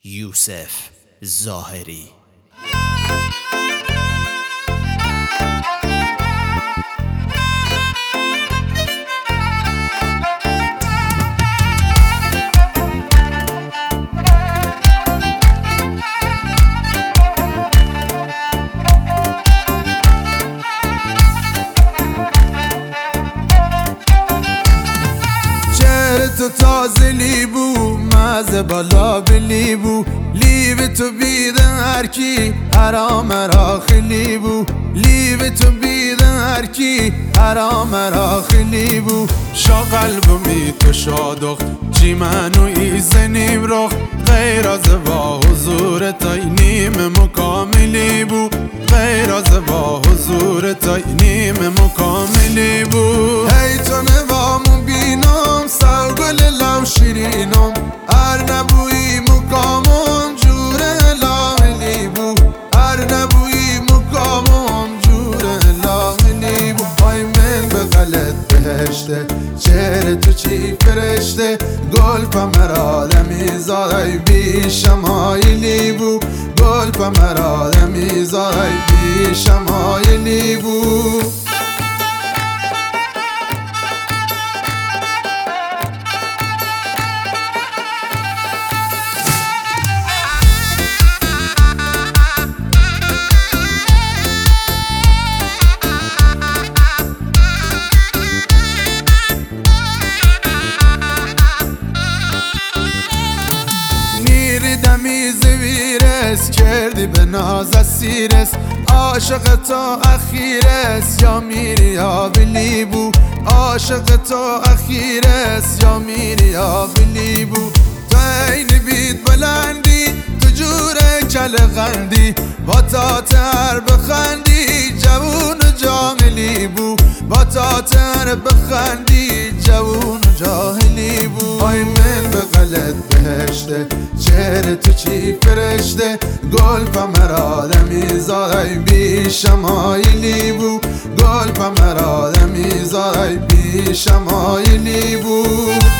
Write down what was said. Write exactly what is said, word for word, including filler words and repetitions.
یوسف ظاهری. تو تازه لیبو مزه بالا به لیبو لیب تو بیدن هر کی حرام را خلیبو لیب تو بیدن هر کی حرام را خلیبو شا قلبمی تو شادخ چی منو ایزنیم رخ غیر از با حضور تای نیم مکاملی بو غیر از با حضور تای نیم مکاملی بو هی تو نوامو بینم سوگل لو شیرینم هر نبوی مکامم جور لاغلی بو هر نبوی مکامم جور لاغلی بو پای من به غلط بهشته چهره تو چی فرشته گل پا مرا دمی زای بی شمایلی بو گل پا مرا دمی زای بی شمایلی بو دمیز ویرس کردی به ناز اسیرس عاشق تو اخیرس یا میری یا بلیبو عاشق تو اخیرس یا میری یا بلیبو تو این بید بلندی تو جور کل غندی با تا تر بخندی جوون جاهلی بو با تا تر بخندی جوون جاهلی بو آی من به غلط بهشته چهره تو چی فرشته گل پا مرا دمی زای بی شمایلی بو گل پا مرا دمی زای بی شمایلی بو